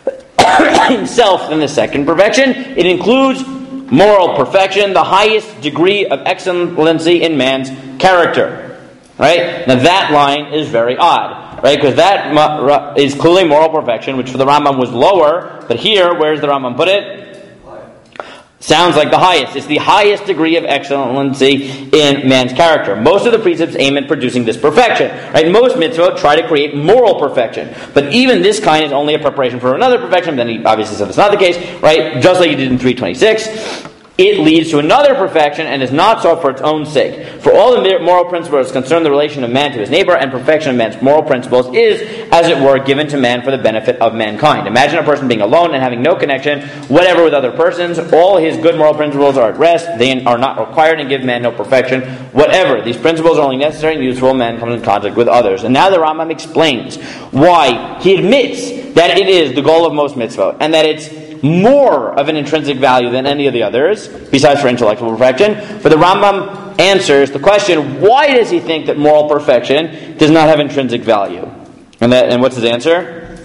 himself than the second perfection. It includes moral perfection, the highest degree of excellency in man's character. Right? Now that line is very odd. Right, because that is clearly moral perfection, which for the Rambam was lower, but here, where does the Rambam put it? Sounds like the highest. It's the highest degree of excellency in man's character. Most of the precepts aim at producing this perfection. Right? Most mitzvot try to create moral perfection, but even this kind is only a preparation for another perfection. Then he obviously said it's not the case, right? Just like he did in three twenty-six. It leads to another perfection and is not sought for its own sake. For all the moral principles concern the relation of man to his neighbor, and perfection of man's moral principles is, as it were, given to man for the benefit of mankind. Imagine a person being alone and having no connection whatever with other persons. All his good moral principles are at rest. They are not required and give man no perfection whatever. These principles are only necessary and useful when man comes in contact with others. And now the Rambam explains why he admits that it is the goal of most mitzvot and that it's more of an intrinsic value than any of the others, besides for intellectual perfection. But the Rambam answers the question, why does he think that moral perfection does not have intrinsic value? And that, and what's his answer?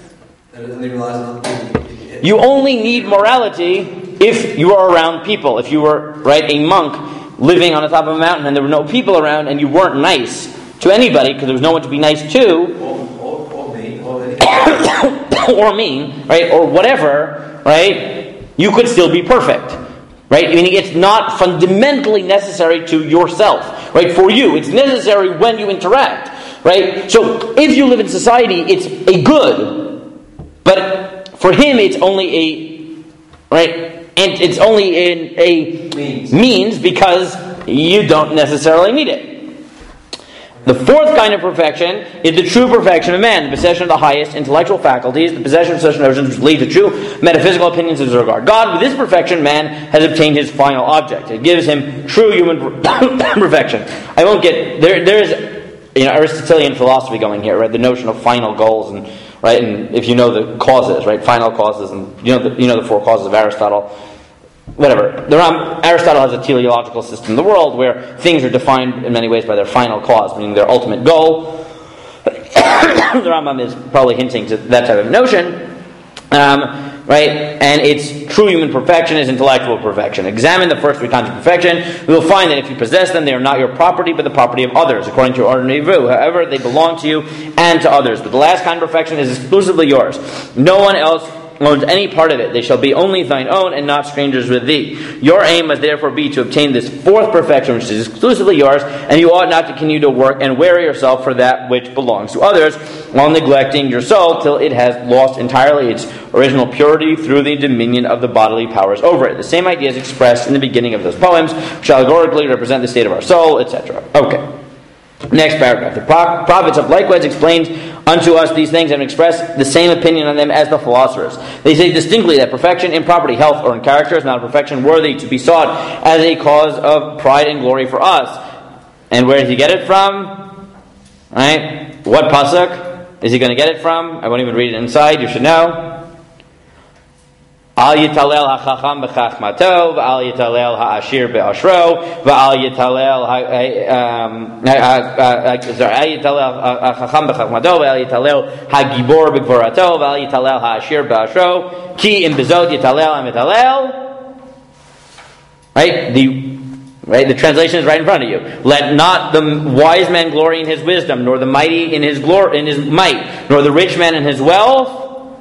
You only need morality if you are around people. If you were, right, a monk living on the top of a mountain and there were no people around and you weren't nice to anybody because there was no one to be nice to, or, or, or me, or, any- or mean, right, or whatever, right, you could still be perfect, right? I mean, it's not fundamentally necessary to yourself, right? For you, it's necessary when you interact, right? So if you live in society, it's a good, but for him, it's only a, right, and it's only in a Means. means because you don't necessarily need it. The fourth kind of perfection is the true perfection of man, the possession of the highest intellectual faculties, the possession of such notions which lead to true metaphysical opinions as regard God. With this perfection, man has obtained his final object. It gives him true human perfection. I won't get there. There is, you know, Aristotelian philosophy going here, right? The notion of final goals, and right, and if you know the causes, right, final causes, and you know the, you know the four causes of Aristotle. Whatever. The Ram, Aristotle has a teleological system in the world where things are defined in many ways by their final cause, meaning their ultimate goal. The Rambam is probably hinting to that type of notion. Um, right? And its true human perfection is intellectual perfection. Examine the first three kinds of perfection. We will find that if you possess them, they are not your property, but the property of others, according to your ordinary view. However, they belong to you and to others. But the last kind of perfection is exclusively yours. No one else owns any part of it. They shall be only thine own and not strangers with thee. Your aim must therefore be to obtain this fourth perfection, which is exclusively yours, and you ought not to continue to work and weary yourself for that which belongs to others, while neglecting your soul till it has lost entirely its original purity through the dominion of the bodily powers over it. The same idea is expressed in the beginning of those poems, which allegorically represent the state of our soul, et cetera. Okay. Next paragraph. The pro- prophets have likewise explained unto us these things and expressed the same opinion on them as the philosophers. They say distinctly that perfection in property, health, or in character is not a perfection worthy to be sought as a cause of pride and glory for us. And where did he get it from? Right? What pasuk is he going to get it from? I won't even read it inside. You should know. Al yitalel hachacham b'chachmato, v'al yitalel ha'ashir be'ashro, v'al yitalel ha'chacham b'chachmato, v'al yitalel ha'gibor b'gvorato, v'al yitalel ha'ashir be'ashro, ki im bezot yitalel ha'mitalel. Right? The Right? The translation is right in front of you. Let not the wise man glory in his wisdom, nor the mighty in his glory, in his might, nor the rich man in his wealth.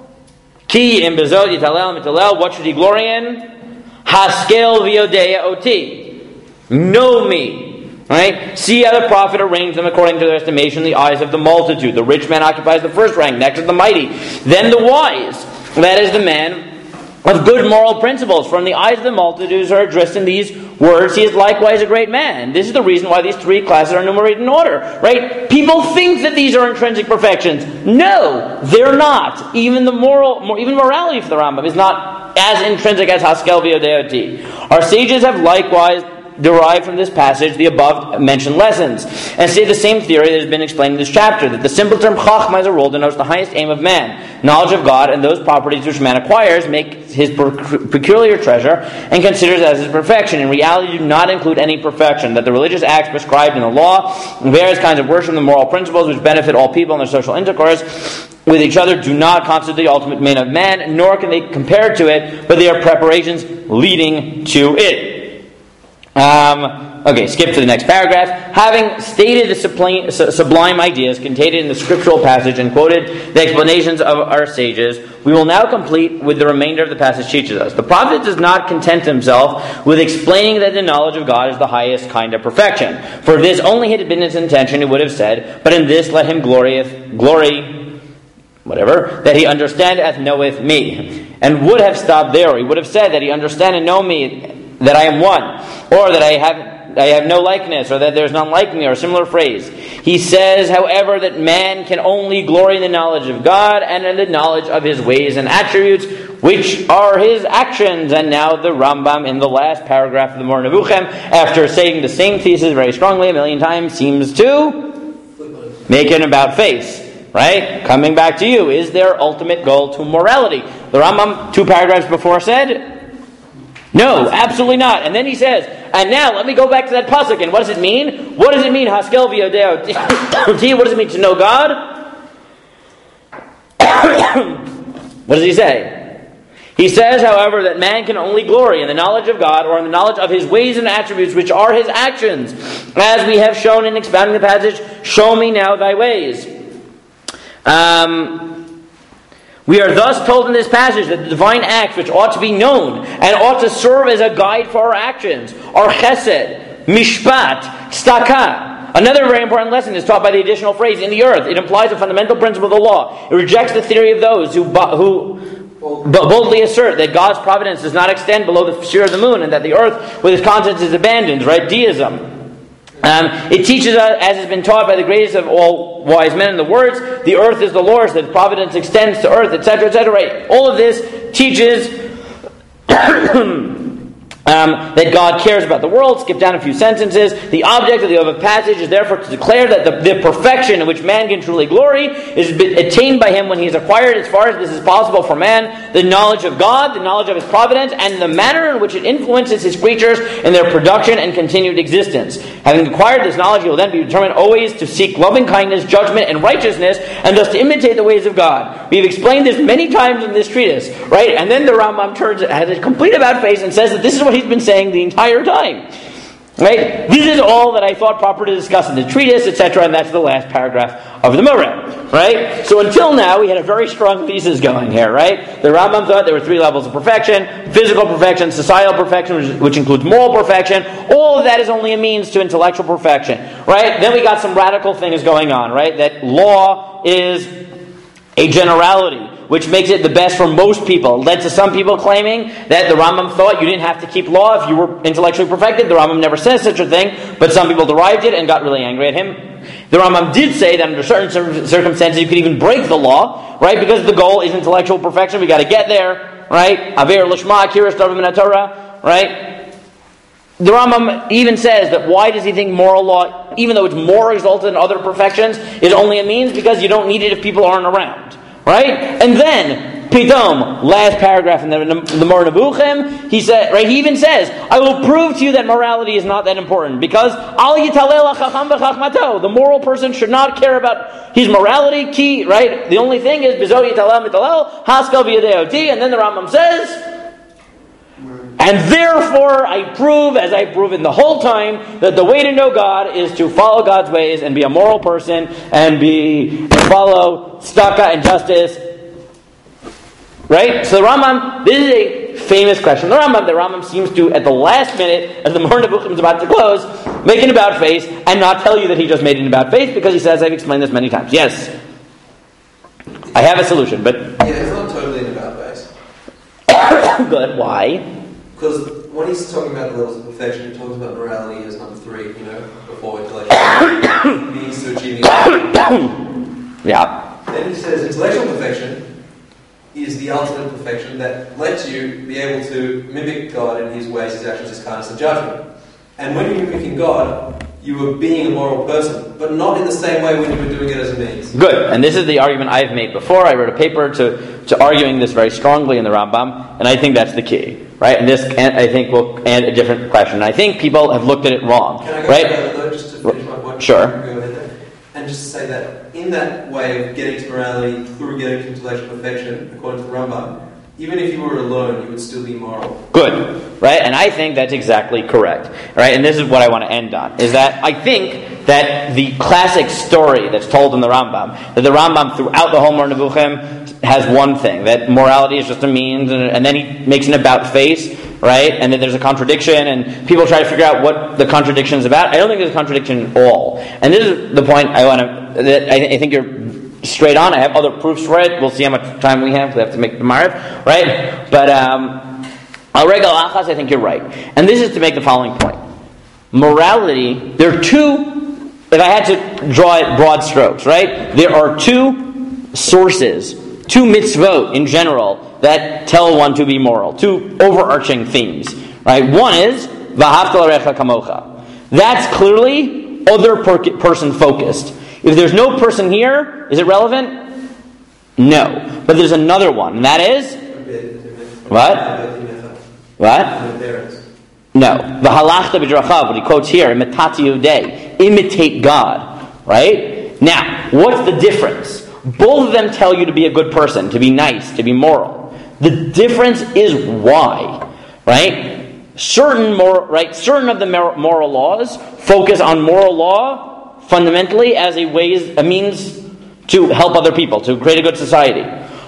Ki im bezot yitalel mitalel. What should he glory in? Haskel v'yodea oti. Know me. Right? See how the prophet arranged them according to their estimation in the eyes of the multitude. The rich man occupies the first rank, next is the mighty, then the wise. That is the man of good moral principles. From the eyes of the multitudes are addressed in these words, he is likewise a great man. This is the reason why these three classes are enumerated in order. Right? People think that these are intrinsic perfections. No, they're not. Even the moral, even morality for the Rambam is not as intrinsic as Haskel v'yodeoti. Our sages have likewise derived from this passage the above mentioned lessons, and say the same theory that has been explained in this chapter, that the simple term chachma as a rule denotes the highest aim of man. Knowledge of God and those properties which man acquires make his peculiar treasure and considers as his perfection. In reality, do not include any perfection, that the religious acts prescribed in the law, various kinds of worship, and the moral principles which benefit all people in their social intercourse with each other do not constitute the ultimate main of man, nor can they compare to it, but they are preparations leading to it. Um, okay, skip to the next paragraph. Having stated the sublime, sublime ideas contained in the scriptural passage and quoted the explanations of our sages, we will now complete with the remainder of the passage teaches us. The prophet does not content himself with explaining that the knowledge of God is the highest kind of perfection. For if this only had been his intention, he would have said, but in this let him glorieth, glory, whatever, that he understandeth, knoweth me. And would have stopped there. He would have said that he understand and know me, that I am one, or that I have I have no likeness, or that there is none like me, or a similar phrase. He says, however, that man can only glory in the knowledge of God and in the knowledge of his ways and attributes, which are his actions. And now the Rambam, in the last paragraph of the Moreh Nevuchim, after saying the same thesis very strongly a million times, seems to make it about face. Right? Coming back to you, is their ultimate goal to morality? The Rambam, two paragraphs before, said, no, absolutely not. And then he says, and now let me go back to that pasuk. And what does it mean? What does it mean? Haskel v'yodeo. What does it mean to know God? What does he say? He says, however, that man can only glory in the knowledge of God or in the knowledge of his ways and attributes, which are his actions. As we have shown in expounding the passage, show me now thy ways. Um... We are thus told in this passage that the divine acts which ought to be known and ought to serve as a guide for our actions are chesed, mishpat, tzedakah. Another very important lesson is taught by the additional phrase, in the earth. It implies a fundamental principle of the law. It rejects the theory of those who, who but boldly assert that God's providence does not extend below the sphere of the moon, and that the earth with its contents is abandoned, right? Deism. Um, it teaches us, as has been taught by the greatest of all wise men in the words, the earth is the Lord's, that providence extends to earth, et cetera, et cetera. Right? All of this teaches Um, that God cares about the world. Skip down a few sentences. The object of the above passage is therefore to declare that the, the perfection in which man can truly glory is attained by him when he has acquired, as far as this is possible for man, the knowledge of God, the knowledge of his providence, and the manner in which it influences his creatures in their production and continued existence. Having acquired this knowledge, he will then be determined always to seek loving kindness, judgment, and righteousness, and thus to imitate the ways of God. We've explained this many times in this treatise, right? And then the Rambam turns, has a complete about face and says that this is what he's been saying the entire time. Right? This is all that I thought proper to discuss in the treatise, et cetera, and that's the last paragraph of the Moreh. Right? So until now, we had a very strong thesis going here, right? The Rambam thought there were three levels of perfection: physical perfection, societal perfection, which, which includes moral perfection. All of that is only a means to intellectual perfection. Right? Then we got some radical things going on, right? That law is a generality, which makes it the best for most people. It led to some people claiming that the Rambam thought you didn't have to keep law if you were intellectually perfected. The Rambam never says such a thing, but some people derived it and got really angry at him. The Rambam did say that under certain circumstances you could even break the law, right? Because the goal is intellectual perfection. We got to get there, right? Aver lishma kiras tovim min Torah, right? The Rambam even says that why does he think moral law, even though it's more exalted than other perfections, is only a means because you don't need it if people aren't around. Right? And then, Pitom, last paragraph in the, the Moreh Nevuchim, he said, right, he even says, I will prove to you that morality is not that important, because Al Yitalel HaChacham B'Chachmato, the moral person should not care about his morality, key, right? The only thing is, Bizo Yitalel Mitalel, Haskell V'Yadeoti, and then the Rambam says, and therefore I prove, as I've proven the whole time, that the way to know God is to follow God's ways and be a moral person and be and follow tzedakah and justice. Right? So the Rambam, this is a famous question. The Rambam, the Rambam seems to, at the last minute, as the Moreh Nevuchim is about to close, make an about face and not tell you that he just made an about face because he says, I've explained this many times. Yes. I have a solution, but... Yeah, it's not totally an about face. Good. Why? Because when he's talking about the levels of perfection, he talks about morality as number three, you know, before intellectual means to achieving. Yeah. Then he says intellectual perfection is the ultimate perfection that lets you be able to mimic God in his ways, his actions, his kindness, and judgment. And when you're mimicking God, you were being a moral person, but not in the same way when you were doing it as a means. Good. And this is the argument I've made before. I wrote a paper to, to arguing this very strongly in the Rambam, and I think that's the key. Right? And this, I think, will add a different question. And I think people have looked at it wrong. Can I go right? further, though, just to finish my point? Sure. Go ahead there. And just say that in that way of getting to morality through getting to intellectual perfection, according to the Rambam, even if you were alone, you would still be moral. Good. Right? And I think that's exactly correct. Right? And this is what I want to end on, is that I think that the classic story that's told in the Rambam, that the Rambam throughout the whole Moreh Nevuchim has one thing, that morality is just a means, and, and then he makes an about face, right? And then there's a contradiction, and people try to figure out what the contradiction is about. I don't think there's a contradiction at all. And this is the point I want to, that I, I think you're straight on. I have other proofs for it. We'll see how much time we have. We have to make the Mariv, right? But, um, al regal achas, I think you're right. And this is to make the following point. Morality, there are two, if I had to draw it broad strokes, right? There are two sources, two mitzvot in general that tell one to be moral. Two overarching themes, right? One is v'ahavta l'recha kamocha. That's clearly other per- person focused. If there's no person here, is it relevant? No. But there's another one, and that is what? What? No. V'halachta b'drachav, what he quotes here, imitati yudei, imitate God. Right? Now, what's the difference? Both of them tell you to be a good person, to be nice, to be moral. The difference is why. Right? Certain moral, right? Certain of the moral laws focus on moral law fundamentally as a ways, a means to help other people, to create a good society.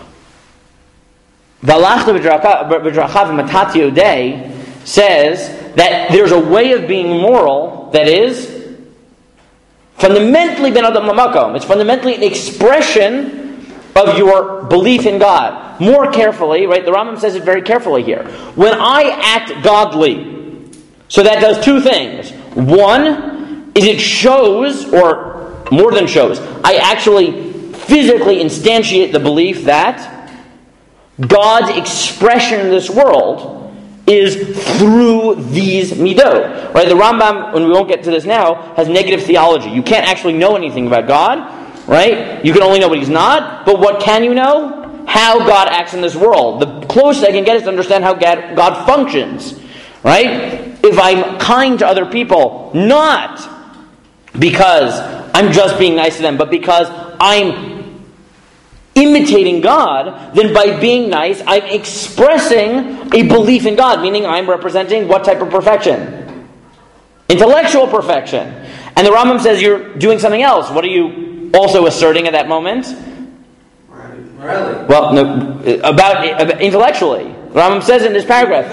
V'halachta b'drachav imitati yudei says that there's a way of being moral that is fundamentally ben adam lamakom. It's fundamentally an expression of your belief in God. More carefully, right? The Rambam says it very carefully here. When I act godly, so that does two things. One is it shows, or more than shows, I actually physically instantiate the belief that God's expression in this world is through these midot. Right? The Rambam, and we won't get to this now, has negative theology. You can't actually know anything about God, right? You can only know what He's not, but what can you know? How God acts in this world. The closest I can get is to understand how God, God functions, right? If I'm kind to other people, not because I'm just being nice to them, but because I'm imitating God, then by being nice, I'm expressing a belief in God, meaning I'm representing what type of perfection? Intellectual perfection. And the Rambam says you're doing something else. What are you also asserting at that moment? Morality. Well, no, about, about intellectually. The Rambam says in this paragraph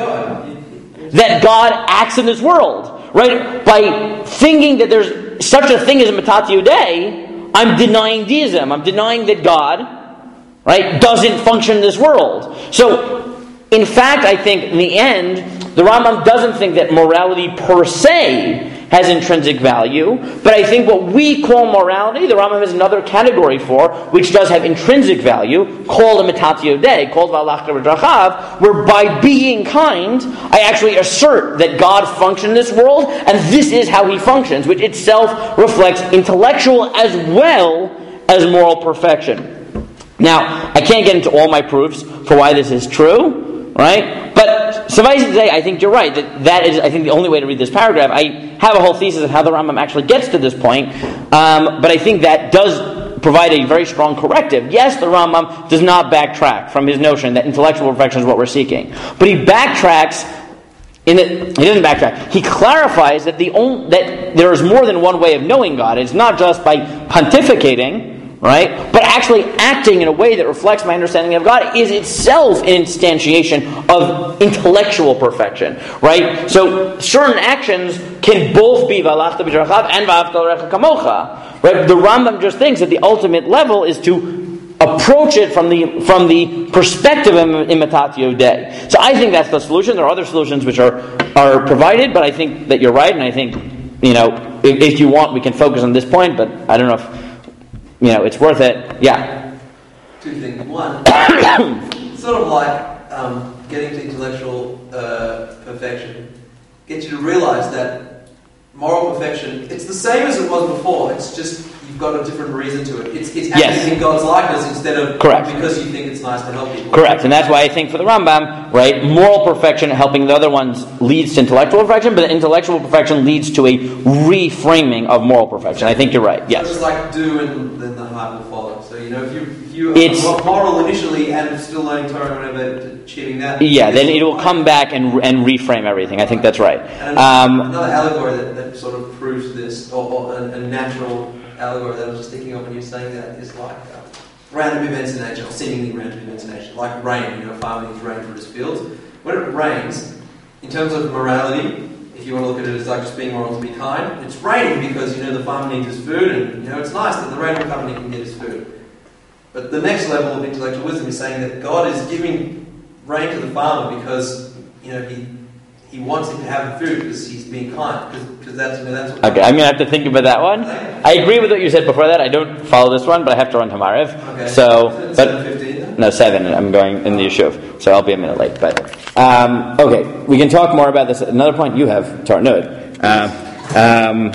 that God acts in this world. Right? By thinking that there's such a thing as a Metat Yodei, I'm denying deism. I'm denying that God, right, doesn't function in this world. So, in fact, I think in the end, the Rambam doesn't think that morality per se has intrinsic value, but I think what we call morality, the Rambam has another category for, which does have intrinsic value, called a Metat Yodei, called V'alachta b'drachav, where by being kind, I actually assert that God functions in this world, and this is how He functions, which itself reflects intellectual as well as moral perfection. Now, I can't get into all my proofs for why this is true, right? But suffice it to say, I think you're right. That that is, I think, the only way to read this paragraph. I have a whole thesis of how the Rambam actually gets to this point, um, but I think that does provide a very strong corrective. Yes, the Rambam does not backtrack from his notion that intellectual perfection is what we're seeking, but he backtracks. In the, he doesn't backtrack. He clarifies that the only, that there is more than one way of knowing God. It's not just by pontificating, right? But actually acting in a way that reflects my understanding of God is itself an instantiation of intellectual perfection, right? So certain actions can both be V'alachta b'drachav and V'ahavta l'recha kamocha, right? The Rambam just thinks that the ultimate level is to approach it from the from the perspective of Metat Yodei. So I think that's the solution. There are other solutions which are are provided, but I think that you're right, and I think, you know, if, if you want, we can focus on this point, but I don't know if you know, it's worth it. Yeah. Two things. One, sort of like um, getting to intellectual uh, perfection gets you to realize that moral perfection, it's the same as it was before. It's just you've got a different reason to it. It's, it's acting yes. in God's likeness instead of Correct. because you think it's nice to help people. Correct. And that's why I think for the Rambam, right, moral perfection helping the other ones leads to intellectual perfection, but intellectual perfection leads to a reframing of moral perfection. I think you're right. Yes. So it's like do and then the heart will follow. So, you know, if you, if you it's, are moral initially and still learning Torah and whatever, achieving that. Yeah, then it will come back and and reframe everything. I think that's right. And um, another allegory that, that sort of proves this, or, or a, a natural allegory that I was just thinking of when you're saying that, is like uh, random events in nature, or seemingly random events in nature, like rain. You know, a farmer needs rain for his fields. When it rains, in terms of morality, if you want to look at it as like just being moral to be kind, it's raining because, you know, the farmer needs his food, and, you know, it's nice that the rain will come and he can get his food. But the next level of intellectual wisdom is saying that God is giving rain to the farmer because, you know, he he wants him to have the food because he's being kind, because, because that's, you know, that's what... Okay, I'm going to have to think about that one. I agree with what you said before that. I don't follow this one, but I have to run to Maariv. Okay. So, but, seven fifteen, no, seven. I'm going in the Yeshuv, so I'll be a minute late. But um, okay, we can talk more about this. Another point you have, Torah. No, um, um,